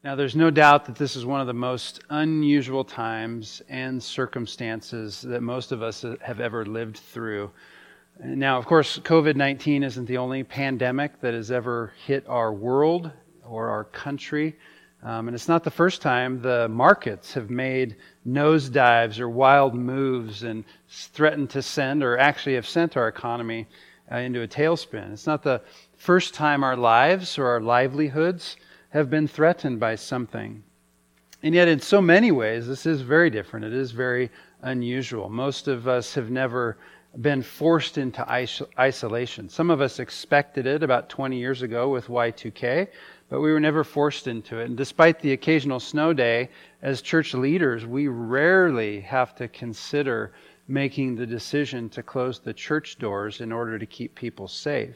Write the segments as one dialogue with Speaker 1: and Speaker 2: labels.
Speaker 1: Now, there's no doubt that this is one of the most unusual times and circumstances that most of us have ever lived through. Now, of course, COVID-19 isn't the only pandemic that has ever hit our world or our country. And it's not the first time the markets have made nosedives or wild moves and threatened to send, or actually have sent, our economy into a tailspin. It's not the first time our lives or our livelihoods have been threatened by something. And yet, in so many ways, this is very different. It is very unusual. Most of us have never been forced into isolation. Some of us expected it about 20 years ago with Y2K, but we were never forced into it. And despite the occasional snow day, as church leaders, we rarely have to consider making the decision to close the church doors in order to keep people safe.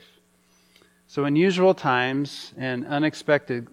Speaker 1: So unusual times and unexpected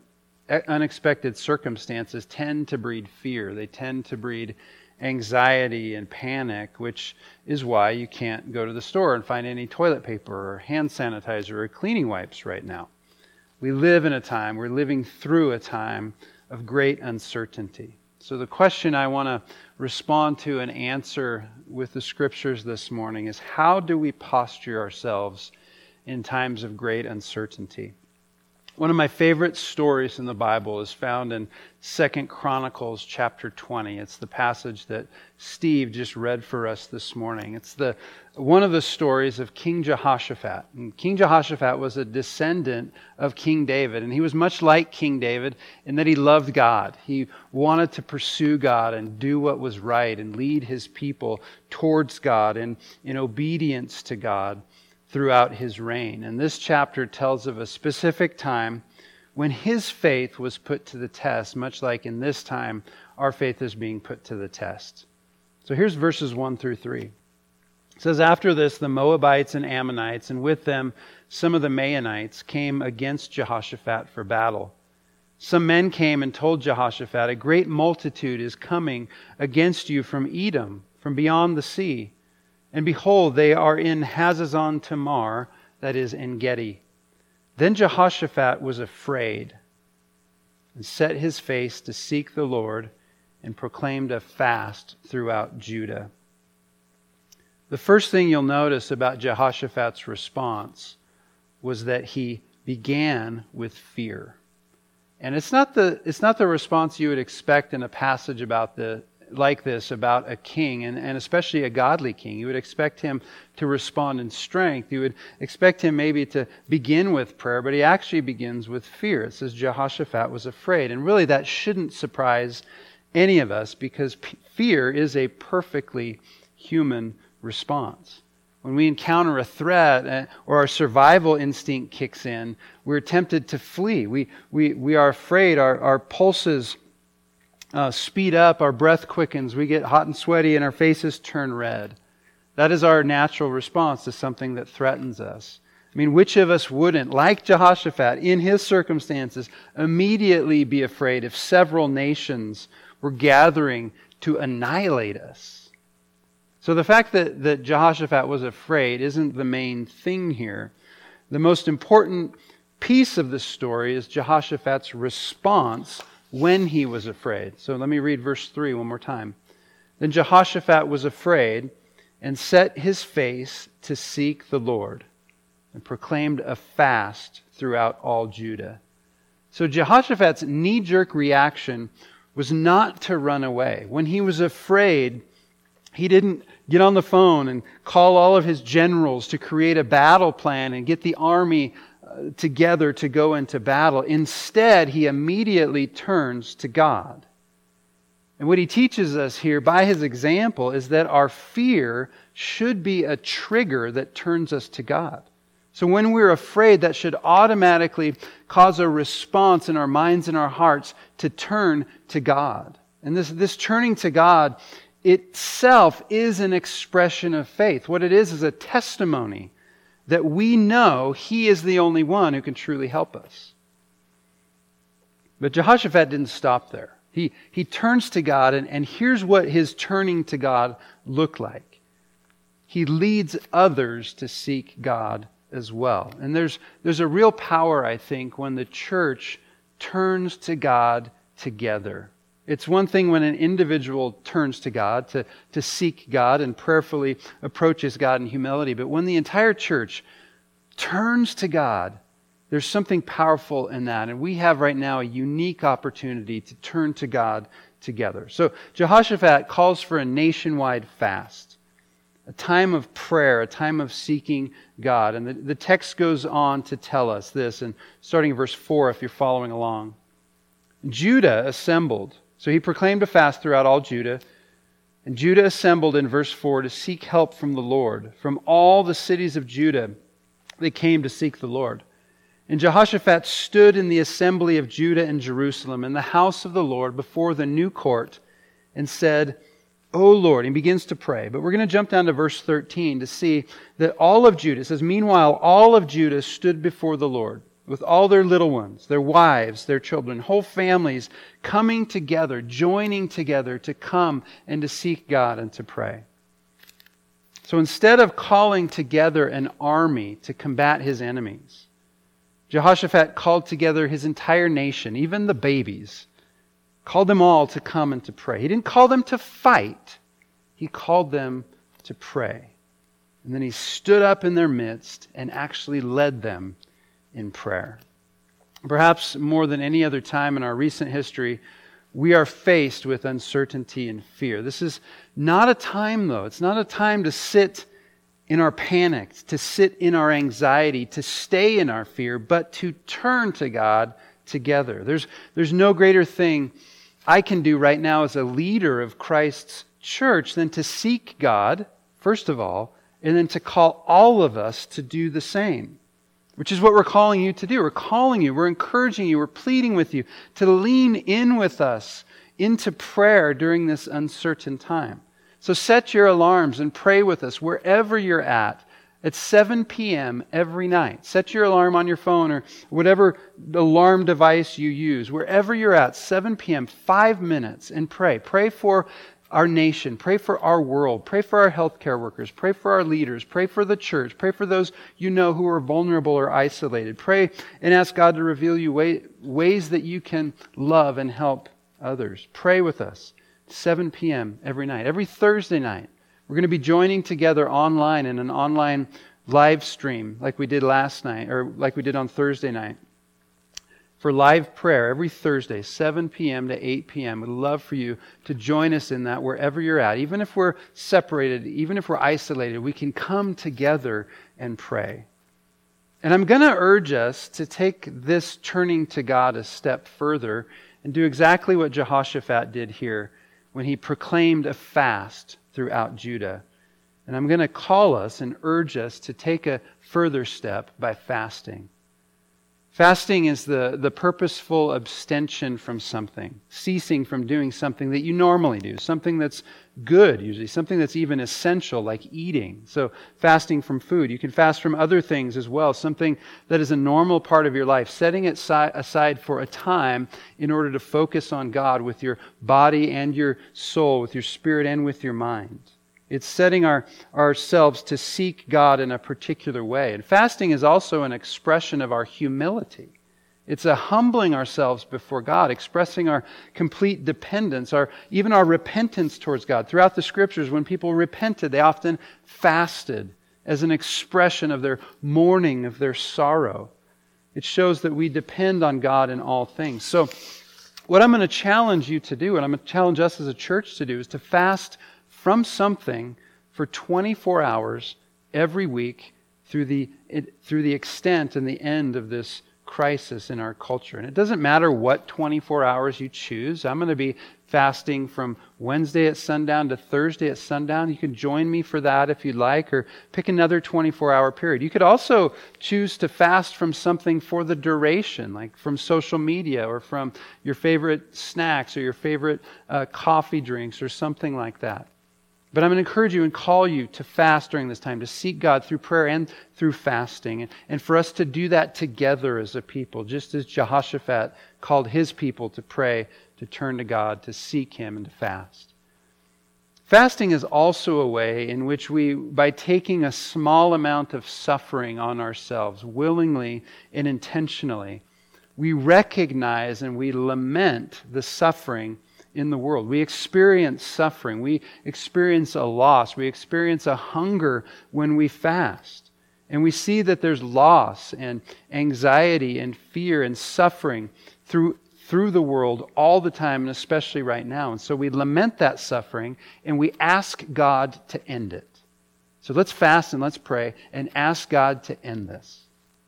Speaker 1: circumstances tend to breed fear. They tend to breed anxiety and panic, which is why you can't go to the store and find any toilet paper or hand sanitizer or cleaning wipes right now. We're living through a time of great uncertainty. So the question I want to respond to and answer with the scriptures this morning is, how do we posture ourselves in times of great uncertainty? One of my favorite stories in the Bible is found in 2 Chronicles chapter 20. It's the passage that Steve just read for us this morning. It's one of the stories of King Jehoshaphat. And King Jehoshaphat was a descendant of King David, and he was much like King David in that he loved God. He wanted to pursue God and do what was right and lead his people towards God and in obedience to God throughout his reign. And this chapter tells of a specific time when his faith was put to the test, much like in this time our faith is being put to the test. So here's verses 1 through 3. It says, "After this, the Moabites and Ammonites, and with them some of the Maonites, came against Jehoshaphat for battle. Some men came and told Jehoshaphat, 'A great multitude is coming against you from Edom, from beyond the sea. And behold, they are in Hazazon Tamar,' that is, En Gedi. Then Jehoshaphat was afraid and set his face to seek the Lord and proclaimed a fast throughout Judah." The first thing you'll notice about Jehoshaphat's response was that he began with fear. And it's not the response you would expect in a passage like this about a king, and especially a godly king. You would expect him to respond in strength. You would expect him maybe to begin with prayer, but he actually begins with fear. It says Jehoshaphat was afraid. And really that shouldn't surprise any of us, because fear is a perfectly human response. When we encounter a threat or our survival instinct kicks in, we're tempted to flee. We are afraid. Our pulses speed up, our breath quickens, we get hot and sweaty, and our faces turn red. That is our natural response to something that threatens us. I mean, which of us wouldn't, like Jehoshaphat, in his circumstances, immediately be afraid if several nations were gathering to annihilate us? So the fact that Jehoshaphat was afraid isn't the main thing here. The most important piece of the story is Jehoshaphat's response when he was afraid. So let me read verse 3 one more time. "Then Jehoshaphat was afraid and set his face to seek the Lord and proclaimed a fast throughout all Judah." So Jehoshaphat's knee-jerk reaction was not to run away. When he was afraid, he didn't get on the phone and call all of his generals to create a battle plan and get the army together to go into battle. Instead, he immediately turns to God. And what he teaches us here by his example is that our fear should be a trigger that turns us to God. So when we're afraid, that should automatically cause a response in our minds and our hearts to turn to God. And this turning to God itself is an expression of faith. What it is a testimony that we know He is the only one who can truly help us. But Jehoshaphat didn't stop there. He turns to God, and here's what his turning to God looked like. He leads others to seek God as well. And there's a real power, I think, when the church turns to God together. It's one thing when an individual turns to God, to seek God and prayerfully approaches God in humility, but when the entire church turns to God, there's something powerful in that. And we have right now a unique opportunity to turn to God together. So Jehoshaphat calls for a nationwide fast, a time of prayer, a time of seeking God. And the text goes on to tell us this, and starting in verse 4 if you're following along. Judah assembled. So he proclaimed a fast throughout all Judah. And Judah assembled in verse 4 to seek help from the Lord. From all the cities of Judah, they came to seek the Lord. And Jehoshaphat stood in the assembly of Judah and Jerusalem in the house of the Lord before the new court and said, O Lord, he begins to pray. But we're going to jump down to verse 13 to see that all of Judah, it says, meanwhile, all of Judah stood before the Lord with all their little ones, their wives, their children, whole families coming together, joining together to come and to seek God and to pray. So instead of calling together an army to combat his enemies, Jehoshaphat called together his entire nation, even the babies, called them all to come and to pray. He didn't call them to fight. He called them to pray. And then he stood up in their midst and actually led them in prayer. Perhaps more than any other time in our recent history, we are faced with uncertainty and fear. This is not a time, though. It's not a time to sit in our panic, to sit in our anxiety, to stay in our fear, but to turn to God together. There's no greater thing I can do right now as a leader of Christ's church than to seek God, first of all, and then to call all of us to do the same, which is what we're calling you to do. We're calling you, we're encouraging you, we're pleading with you to lean in with us into prayer during this uncertain time. So set your alarms and pray with us wherever you're at 7 p.m. every night. Set your alarm on your phone or whatever alarm device you use. Wherever you're at, 7 p.m., 5 minutes, and pray. Pray for our nation. Pray for our world. Pray for our healthcare workers. Pray for our leaders. Pray for the church. Pray for those you know who are vulnerable or isolated. Pray and ask God to reveal you ways that you can love and help others. Pray with us. 7 p.m. every night. Every Thursday night, we're going to be joining together online in an online live stream like we did last night, or like we did on Thursday night, for live prayer every Thursday, 7 p.m. to 8 p.m. We'd love for you to join us in that wherever you're at. Even if we're separated, even if we're isolated, we can come together and pray. And I'm going to urge us to take this turning to God a step further and do exactly what Jehoshaphat did here when he proclaimed a fast throughout Judah. And I'm going to call us and urge us to take a further step by fasting. Fasting is the purposeful abstention from something, ceasing from doing something that you normally do, something that's good usually, something that's even essential like eating. So fasting from food. You can fast from other things as well, something that is a normal part of your life, setting it aside for a time in order to focus on God with your body and your soul, with your spirit and with your mind. It's setting ourselves to seek God in a particular way. And fasting is also an expression of our humility. It's a humbling ourselves before God, expressing our complete dependence, even our repentance towards God. Throughout the Scriptures, when people repented, they often fasted as an expression of their mourning, of their sorrow. It shows that we depend on God in all things. So what I'm going to challenge you to do, and I'm going to challenge us as a church to do, is to fast from something for 24 hours every week through the extent and the end of this crisis in our culture. And it doesn't matter what 24 hours you choose. I'm going to be fasting from Wednesday at sundown to Thursday at sundown. You can join me for that if you'd like, or pick another 24-hour period. You could also choose to fast from something for the duration, like from social media or from your favorite snacks or your favorite coffee drinks or something like that. But I'm going to encourage you and call you to fast during this time, to seek God through prayer and through fasting, and for us to do that together as a people, just as Jehoshaphat called his people to pray, to turn to God, to seek Him, and to fast. Fasting is also a way in which we, by taking a small amount of suffering on ourselves, willingly and intentionally, we recognize and we lament the suffering in the world. We experience suffering. We experience a loss. We experience a hunger when we fast. And we see that there's loss and anxiety and fear and suffering through the world all the time, and especially right now. And so we lament that suffering and we ask God to end it. So let's fast and let's pray and ask God to end this.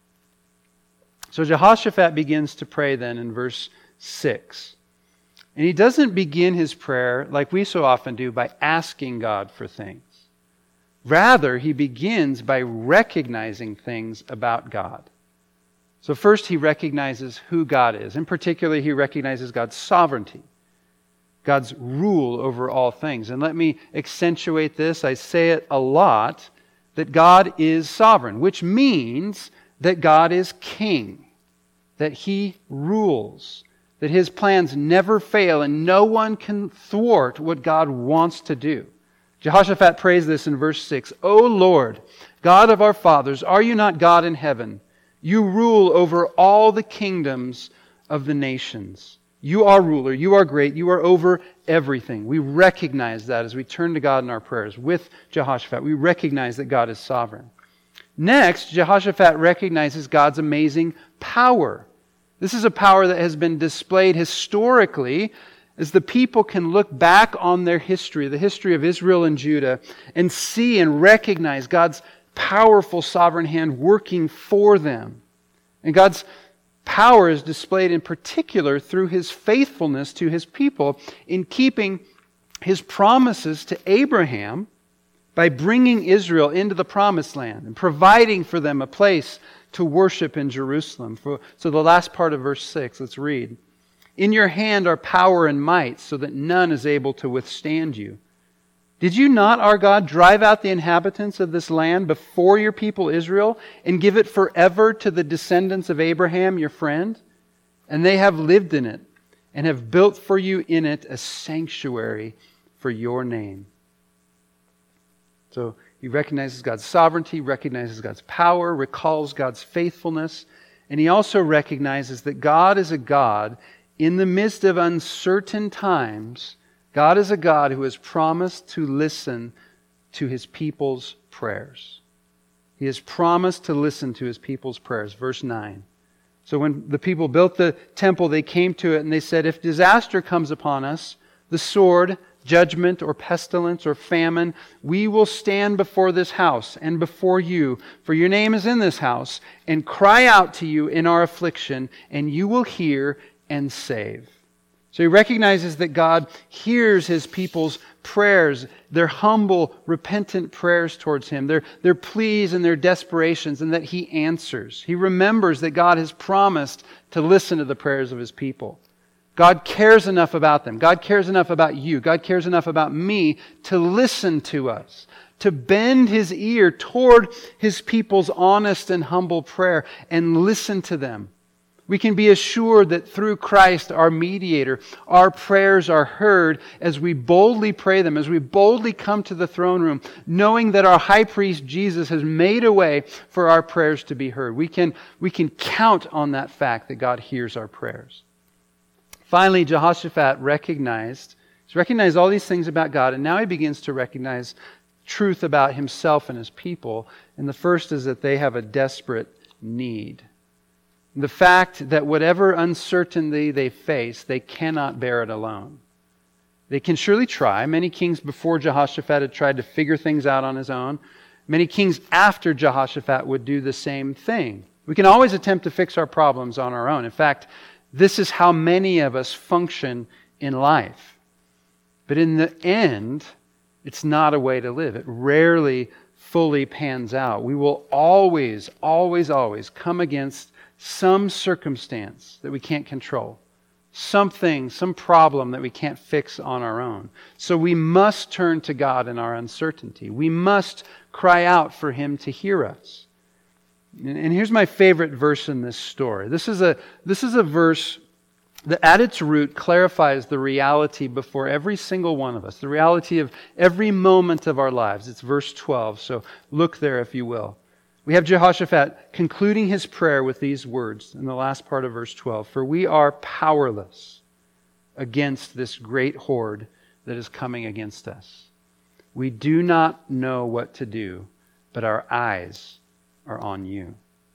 Speaker 1: So Jehoshaphat begins to pray then in verse 6. And he doesn't begin his prayer like we so often do by asking God for things. Rather, he begins by recognizing things about God. So first he recognizes who God is. In particular, he recognizes God's sovereignty, God's rule over all things. And let me accentuate this. I say it a lot, that God is sovereign, which means that God is king, that He rules, that His plans never fail, and no one can thwart what God wants to do. Jehoshaphat prays this in verse 6. O Lord, God of our fathers, are you not God in heaven? You rule over all the kingdoms of the nations. You are ruler, you are great, you are over everything. We recognize that as we turn to God in our prayers with Jehoshaphat. We recognize that God is sovereign. Next, Jehoshaphat recognizes God's amazing power. This is a power that has been displayed historically as the people can look back on their history, the history of Israel and Judah, and see and recognize God's powerful sovereign hand working for them. And God's power is displayed in particular through His faithfulness to His people in keeping His promises to Abraham by bringing Israel into the promised land and providing for them a place to worship in Jerusalem. So the last part of verse 6, let's read. In your hand are power and might, so that none is able to withstand you. Did you not, our God, drive out the inhabitants of this land before your people Israel and give it forever to the descendants of Abraham, your friend? And they have lived in it and have built for you in it a sanctuary for your name. So he recognizes God's sovereignty, recognizes God's power, recalls God's faithfulness, and he also recognizes that God is a God in the midst of uncertain times. God is a God who has promised to listen to His people's prayers. He has promised to listen to His people's prayers. Verse 9. So when the people built the temple, they came to it and they said, if disaster comes upon us, the sword, judgment, or pestilence, or famine, we will stand before this house and before you, for your name is in this house, and cry out to you in our affliction, and you will hear and save. So he recognizes that God hears His people's prayers, their humble, repentant prayers towards Him, their pleas and their desperations, and that He answers. He remembers that God has promised to listen to the prayers of His people. God cares enough about them. God cares enough about you. God cares enough about me to listen to us, to bend His ear toward His people's honest and humble prayer and listen to them. We can be assured that through Christ, our mediator, our prayers are heard as we boldly pray them, as we boldly come to the throne room, knowing that our high priest Jesus has made a way for our prayers to be heard. We can count on that fact that God hears our prayers. Finally, Jehoshaphat recognized all these things about God, and now he begins to recognize truth about himself and his people. And the first is that they have a desperate need. The fact that whatever uncertainty they face, they cannot bear it alone. They can surely try. Many kings before Jehoshaphat had tried to figure things out on his own. Many kings after Jehoshaphat would do the same thing. We can always attempt to fix our problems on our own. In fact, this is how many of us function in life. But in the end, it's not a way to live. It rarely fully pans out. We will always, always, always come against some circumstance that we can't control. Something, some problem that we can't fix on our own. So we must turn to God in our uncertainty. We must cry out for Him to hear us. And here's my favorite verse in this story. This is a verse that at its root clarifies the reality before every single one of us, the reality of every moment of our lives. It's verse 12, so look there if you will. we have Jehoshaphat concluding his prayer with these words in the last part of verse 12. For we are powerless against this great horde that is coming against us. We do not know what to do, but our eyes are on you.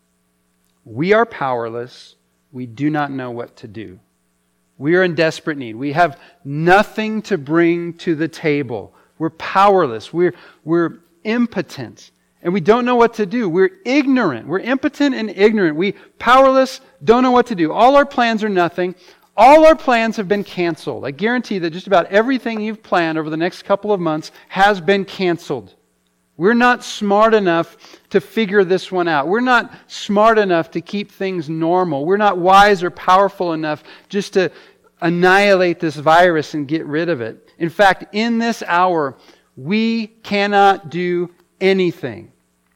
Speaker 1: We are powerless. We do not know what to do. We are in desperate need. We have nothing to bring to the table. We're powerless. We're impotent. And we don't know what to do. We're ignorant. We're impotent and ignorant. We powerless, don't know what to do. All our plans are nothing. All our plans have been canceled. I guarantee that just about everything you've planned over the next couple of months has been canceled. We're not smart enough to figure this one out. We're not smart enough to keep things normal. We're not wise or powerful enough just to annihilate this virus and get rid of it. In fact, in this hour, we cannot do anything.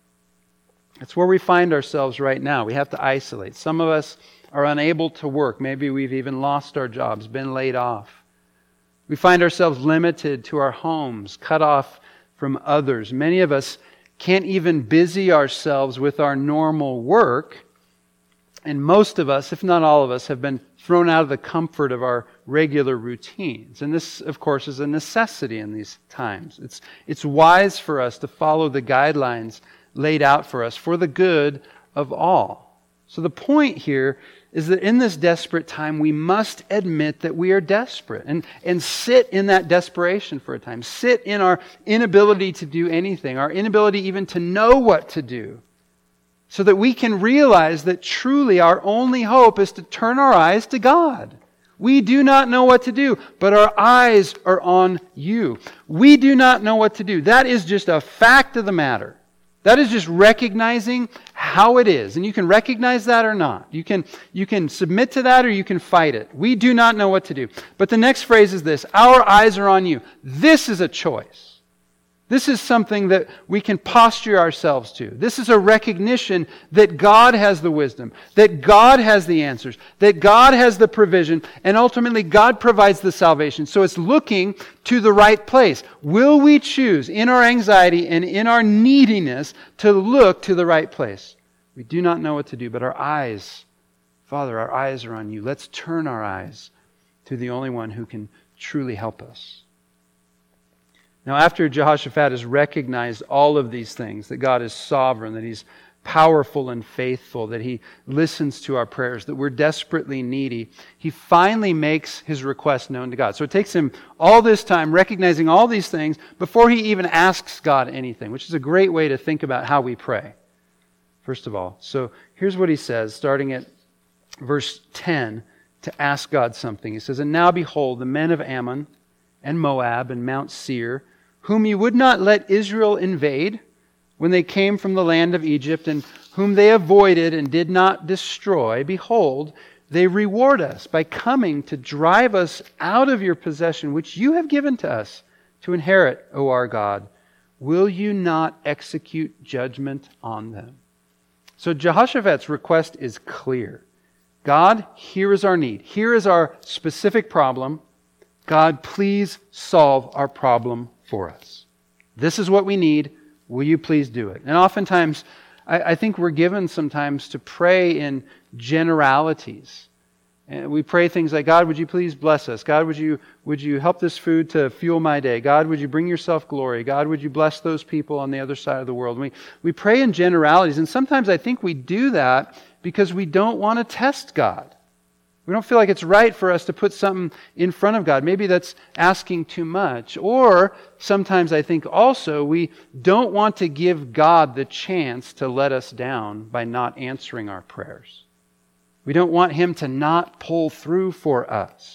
Speaker 1: That's where we find ourselves right now. We have to isolate. Some of us are unable to work. Maybe we've even lost our jobs, been laid off. We find ourselves limited to our homes, cut off from others. Many of us can't even busy ourselves with our normal work. And most of us, if not all of us, have been thrown out of the comfort of our regular routines. And this, of course, is a necessity in these times. It's wise for us to follow the guidelines laid out for us for the good of all. So the point here is that in this desperate time, we must admit that we are desperate and sit in that desperation for a time. Sit in our inability to do anything, our inability even to know what to do, so that we can realize that truly our only hope is to turn our eyes to God. We do not know what to do, but our eyes are on you. We do not know what to do. That is just a fact of the matter. That is just recognizing how it is. And you can recognize that or not. You can submit to that or you can fight it. We do not know what to do. But the next phrase is this: our eyes are on you. This is a choice. This is something that we can posture ourselves to. This is a recognition that God has the wisdom, that God has the answers, that God has the provision, and ultimately God provides the salvation. So it's looking to the right place. Will we choose in our anxiety and in our neediness to look to the right place? We do not know what to do, but our eyes, Father, our eyes are on you. Let's turn our eyes to the only one who can truly help us. Now, after Jehoshaphat has recognized all of these things, that God is sovereign, that He's powerful and faithful, that He listens to our prayers, that we're desperately needy, he finally makes his request known to God. So it takes him all this time recognizing all these things before he even asks God anything, which is a great way to think about how we pray, first of all. So here's what he says, starting at verse 10, to ask God something. He says, "And now behold, the men of Ammon and Moab and Mount Seir, whom you would not let Israel invade when they came from the land of Egypt, and whom they avoided and did not destroy, behold, they reward us by coming to drive us out of your possession, which you have given to us to inherit, O our God. Will you not execute judgment on them?" So Jehoshaphat's request is clear. God, here is our need. Here is our specific problem. God, please solve our problem for us. This is what we need. Will you please do it? And oftentimes, I think we're given sometimes to pray in generalities. And we pray things like, God, would you please bless us? God, would you help this food to fuel my day? God, would you bring yourself glory? God, would you bless those people on the other side of the world? We pray in generalities, and sometimes I think we do that because we don't want to test God. We don't feel like it's right for us to put something in front of God. Maybe that's asking too much. Or sometimes I think also we don't want to give God the chance to let us down by not answering our prayers. We don't want Him to not pull through for us.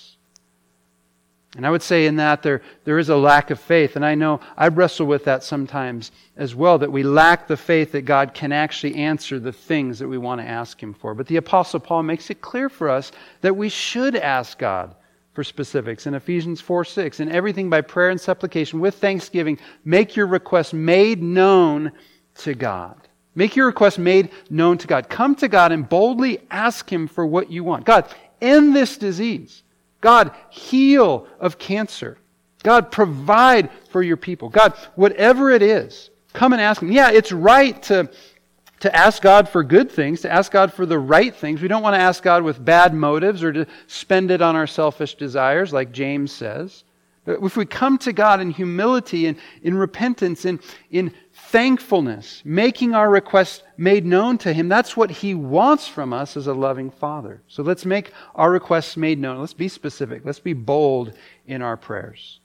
Speaker 1: And I would say in that there is a lack of faith. And I know I wrestle with that sometimes as well, that we lack the faith that God can actually answer the things that we want to ask Him for. But the Apostle Paul makes it clear for us that we should ask God for specifics. In Ephesians 4:6, "In everything by prayer and supplication with thanksgiving, make your requests made known to God." Make your requests made known to God. Come to God and boldly ask Him for what you want. God, end this disease. God, heal of cancer. God, provide for your people. God, whatever it is, come and ask Him. Yeah, it's right to to ask God for good things, to ask God for the right things. We don't want to ask God with bad motives or to spend it on our selfish desires, like James says. But if we come to God in humility and in repentance and in thankfulness, making our requests made known to Him, that's what He wants from us as a loving Father. So let's make our requests made known. Let's be specific. Let's be bold in our prayers.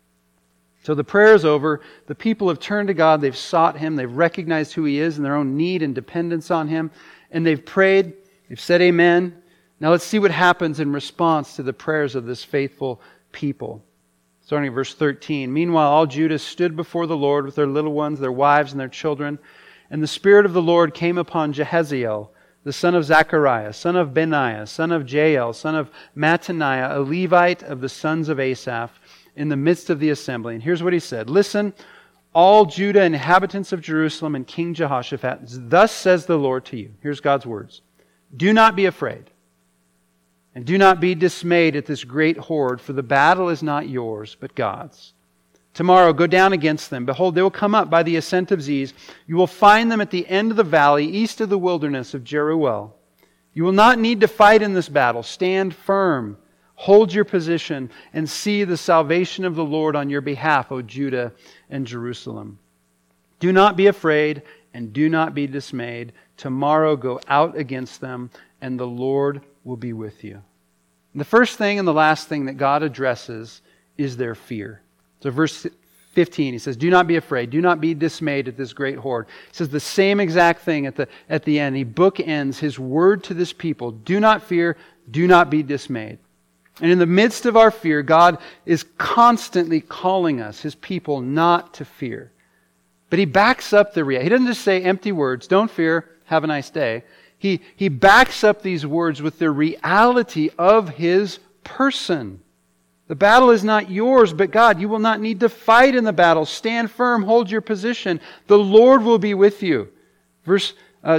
Speaker 1: So the prayer is over. The people have turned to God. They've sought Him. They've recognized who He is and their own need and dependence on Him. And they've prayed. They've said amen. Now let's see what happens in response to the prayers of this faithful people. Starting at verse 13. Meanwhile, all Judah stood before the Lord with their little ones, their wives, and their children. And the Spirit of the Lord came upon Jehaziel, the son of Zechariah, son of Benaiah, son of Jael, son of Mattaniah, a Levite of the sons of Asaph, in the midst of the assembly. And here's what he said. Listen, all Judah, inhabitants of Jerusalem, and King Jehoshaphat, thus says the Lord to you. Here's God's words. Do not be afraid, and do not be dismayed at this great horde, for the battle is not yours, but God's. Tomorrow go down against them. Behold, they will come up by the ascent of Ziz. You will find them at the end of the valley, east of the wilderness of Jeruel. You will not need to fight in this battle. Stand firm. Hold your position and see the salvation of the Lord on your behalf, O Judah and Jerusalem. Do not be afraid and do not be dismayed. Tomorrow go out against them, and the Lord will be with you. The first thing and the last thing that God addresses is their fear. So verse 15, He says, do not be afraid, do not be dismayed at this great horde. He says the same exact thing at the end. He bookends His word to this people. Do not fear, do not be dismayed. And in the midst of our fear, God is constantly calling us, His people, not to fear. But He backs up the reality. He doesn't just say empty words, don't fear, have a nice day. He backs up these words with the reality of His person. The battle is not yours, but God. You will not need to fight in the battle. Stand firm, hold your position. The Lord will be with you. Verse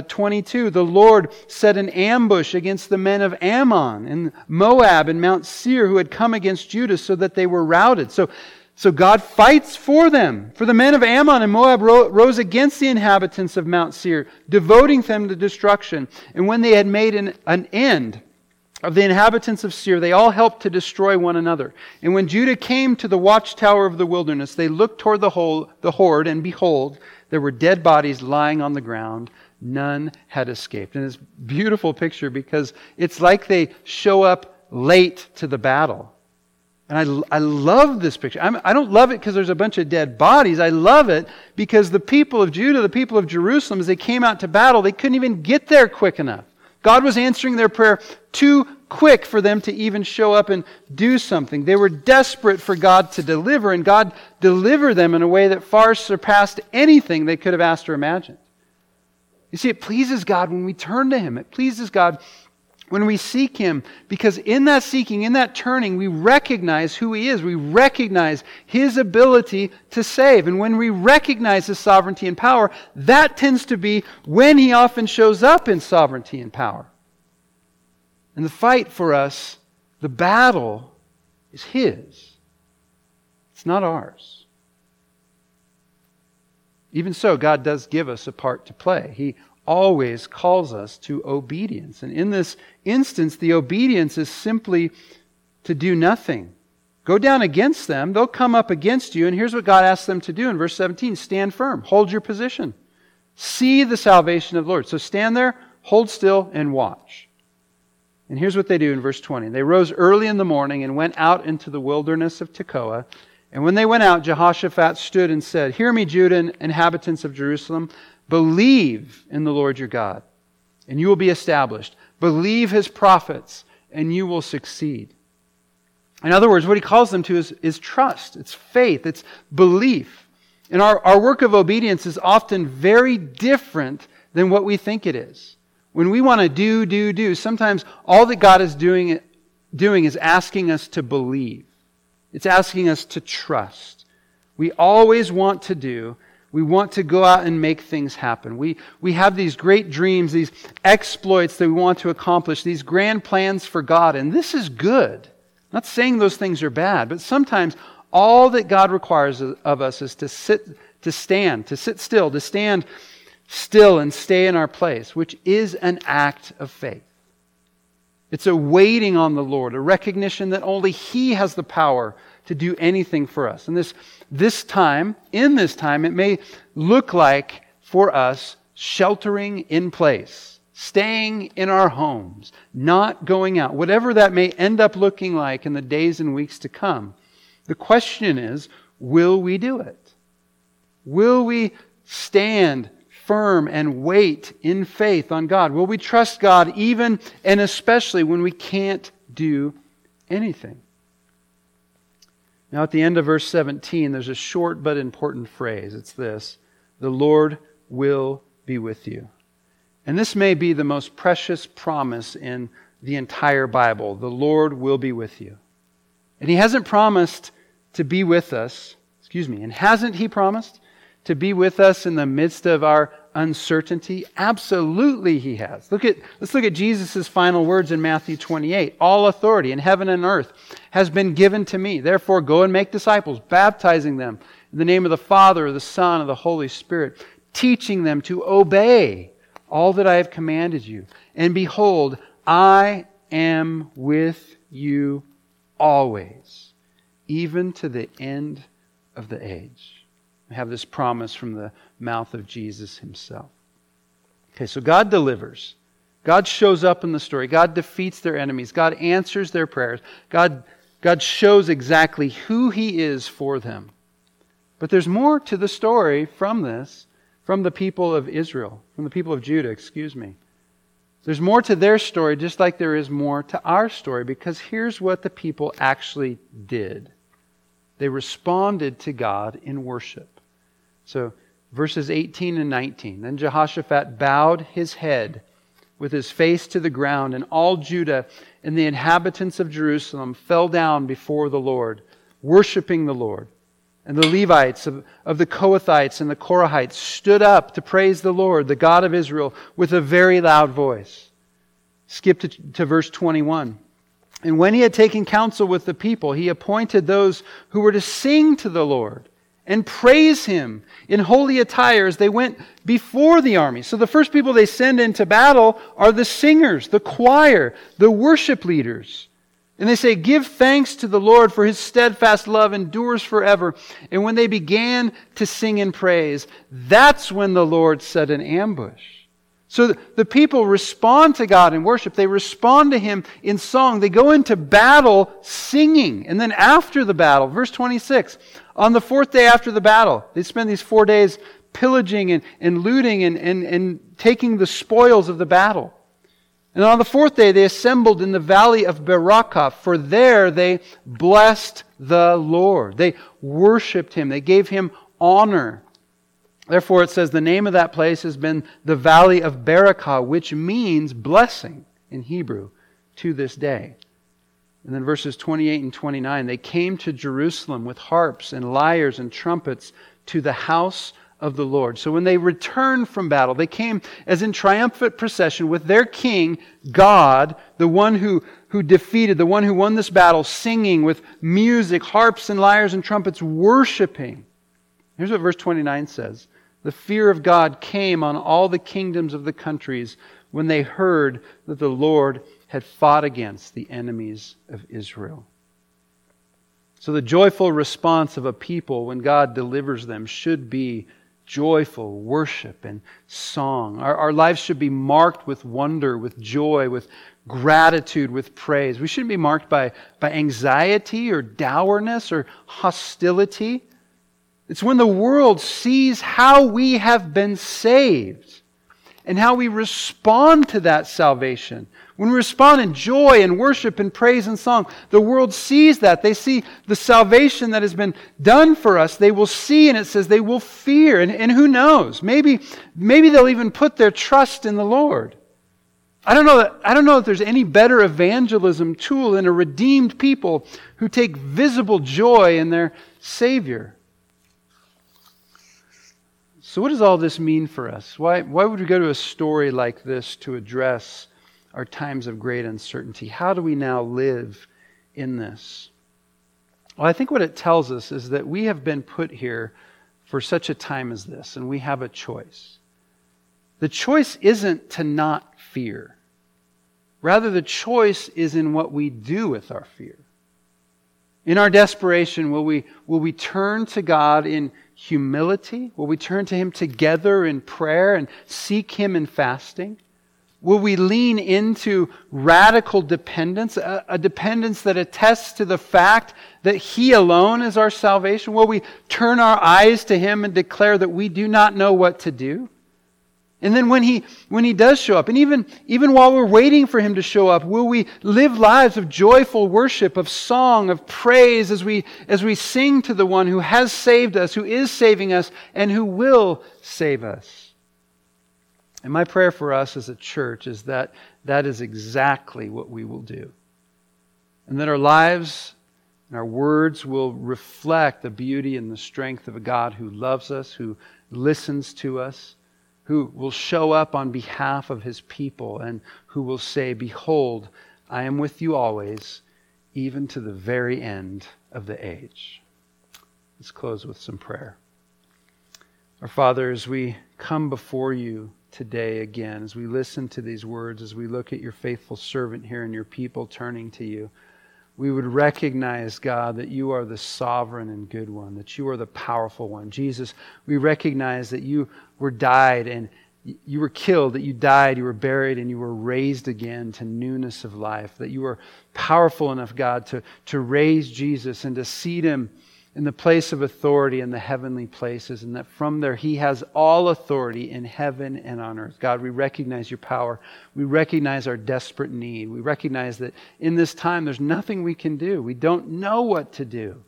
Speaker 1: 22, the Lord set an ambush against the men of Ammon and Moab and Mount Seir who had come against Judah so that they were routed. So God fights for them. For the men of Ammon and Moab rose against the inhabitants of Mount Seir, devoting them to destruction. And when they had made an end of the inhabitants of Seir, they all helped to destroy one another. And when Judah came to the watchtower of the wilderness, they looked toward the horde, and behold, there were dead bodies lying on the ground. None had escaped. And it's a beautiful picture because it's like they show up late to the battle. And I love this picture. I don't love it because there's a bunch of dead bodies. I love it because the people of Judah, the people of Jerusalem, as they came out to battle, they couldn't even get there quick enough. God was answering their prayer too quick for them to even show up and do something. They were desperate for God to deliver, and God delivered them in a way that far surpassed anything they could have asked or imagined. You see, it pleases God when we turn to Him. It pleases God when we seek Him, because in that seeking, in that turning, we recognize who He is. We recognize His ability to save. And when we recognize His sovereignty and power, that tends to be when He often shows up in sovereignty and power. And the fight for us, the battle, is His. It's not ours. Even so, God does give us a part to play. He always calls us to obedience. And in this instance, the obedience is simply to do nothing. Go down against them. They'll come up against you. And here's what God asks them to do in verse 17. Stand firm. Hold your position. See the salvation of the Lord. So stand there, hold still, and watch. And here's what they do in verse 20. They rose early in the morning and went out into the wilderness of Tekoa. And when they went out, Jehoshaphat stood and said, Hear me, Judah and inhabitants of Jerusalem. Believe in the Lord your God, and you will be established. Believe His prophets, and you will succeed. In other words, what He calls them to is trust. It's faith. It's belief. And our work of obedience is often very different than what we think it is. When we want to do, sometimes all that God is doing is asking us to believe. It's asking us to trust. We always want to do. We want to go out and make things happen. We have these great dreams, these exploits that we want to accomplish, these grand plans for God, and this is good. I'm not saying those things are bad, but sometimes all that God requires of us is to sit still, to stand still and stay in our place, which is an act of faith. It's a waiting on the Lord, a recognition that only He has the power to do anything for us. And this time, it may look like for us sheltering in place, staying in our homes, not going out, whatever that may end up looking like in the days and weeks to come. The question is, will we do it? Will we stand firm and wait in faith on God? Will we trust God even and especially when we can't do anything? Now at the end of verse 17, there's a short but important phrase. It's this: the Lord will be with you. And this may be the most precious promise in the entire Bible. The Lord will be with you. And He hasn't promised to be with us, and hasn't He promised to be with us in the midst of our uncertainty? Absolutely He has. Let's look at Jesus' final words in Matthew 28. All authority in heaven and earth has been given to me. Therefore go and make disciples, baptizing them in the name of the Father, the Son, and the Holy Spirit, teaching them to obey all that I have commanded you. And behold, I am with you always, even to the end of the age. We have this promise from the mouth of Jesus Himself. Okay, so God delivers. God shows up in the story. God defeats their enemies. God answers their prayers. God shows exactly who He is for them. But there's more to the story from this, from the people of Israel, from the people of Judah, There's more to their story, just like there is more to our story, because here's what the people actually did. They responded to God in worship. So, verses 18 and 19. Then Jehoshaphat bowed his head with his face to the ground, and all Judah and the inhabitants of Jerusalem fell down before the Lord, worshiping the Lord. And the Levites of the Kohathites and the Korahites stood up to praise the Lord, the God of Israel, with a very loud voice. Skip to verse 21. And when he had taken counsel with the people, he appointed those who were to sing to the Lord and praise Him in holy attire as they went before the army. So the first people they send into battle are the singers, the choir, the worship leaders. And they say, give thanks to the Lord, for His steadfast love endures forever. And when they began to sing in praise, that's when the Lord set an ambush. So the people respond to God in worship. They respond to Him in song. They go into battle singing. And then after the battle, verse 26, on the fourth day after the battle, they spend these 4 days pillaging and looting and taking the spoils of the battle. And on the fourth day they assembled in the valley of Berakah, for there they blessed the Lord. They worshipped Him. They gave Him honor. Therefore it says the name of that place has been the valley of Berakah, which means blessing in Hebrew to this day. And then verses 28 and 29, they came to Jerusalem with harps and lyres and trumpets to the house of the Lord. So when they returned from battle, they came as in triumphant procession with their king, God, the one who defeated, the one who won this battle, singing with music, harps and lyres and trumpets, worshiping. Here's what verse 29 says. The fear of God came on all the kingdoms of the countries when they heard that the Lord had fought against the enemies of Israel. So the joyful response of a people when God delivers them should be joyful worship and song. Our lives should be marked with wonder, with joy, with gratitude, with praise. We shouldn't be marked by anxiety or dourness or hostility. It's when the world sees how we have been saved and how we respond to that salvation. When we respond in joy and worship and praise and song, the world sees that. They see the salvation that has been done for us. They will see, and it says they will fear. And who knows? Maybe they'll even put their trust in the Lord. I don't know if there's any better evangelism tool than a redeemed people who take visible joy in their Savior. So what does all this mean for us? Why would we go to a story like this to address our times of great uncertainty? How do we now live in this? Well, I think what it tells us is that we have been put here for such a time as this, and we have a choice. the choice isn't to not fear. Rather, the choice is in what we do with our fear. In our desperation, will we turn to God in humility? Will we turn to Him together in prayer and seek Him in fasting? Will we lean into radical dependence, a dependence that attests to the fact that He alone is our salvation? Will we turn our eyes to Him and declare that we do not know what to do? And then when He does show up, and even while we're waiting for Him to show up, will we live lives of joyful worship, of song, of praise as we sing to the one who has saved us, who is saving us, and who will save us? And my prayer for us as a church is that that is exactly what we will do. And that our lives and our words will reflect the beauty and the strength of a God who loves us, who listens to us, who will show up on behalf of His people, and who will say, "Behold, I am with you always, even to the very end of the age." Let's close with some prayer. Our Father, as we come before you today again, as we listen to these words, as we look at your faithful servant here and your people turning to you, we would recognize, God, that you are the sovereign and good one, that you are the powerful one. Jesus, we recognize that you were died and you were killed, that you died, you were buried, and you were raised again to newness of life, that you are powerful enough, God, to raise Jesus and to seat Him in the place of authority in the heavenly places, and that from there He has all authority in heaven and on earth. God, we recognize your power. We recognize our desperate need. We recognize that in this time there's nothing we can do. We don't know what to do,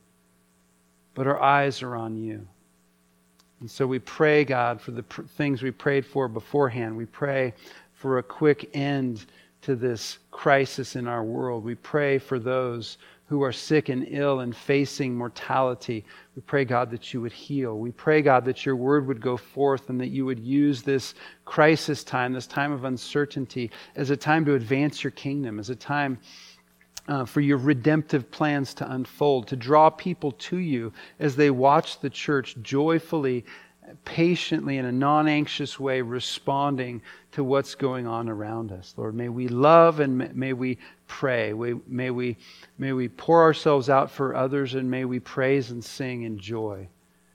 Speaker 1: but our eyes are on you. And so we pray, God, for the things we prayed for beforehand. We pray for a quick end to this crisis in our world. We pray for those who are sick and ill and facing mortality. We pray, God, that you would heal. We pray, God, that your word would go forth and that you would use this crisis time, this time of uncertainty, as a time to advance your kingdom, as a time for your redemptive plans to unfold, to draw people to you as they watch the church joyfully, patiently, in a non-anxious way, responding to what's going on around us. Lord, may we love and may we pray. May we pour ourselves out for others, and may we praise and sing in joy.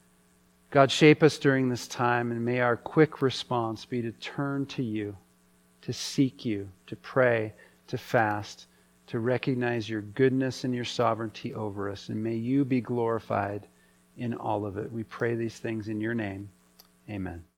Speaker 1: God, shape us during this time, and may our quick response be to turn to you, to seek you, to pray, to fast, to recognize your goodness and your sovereignty over us. And may you be glorified in all of it. We pray these things in your name. Amen.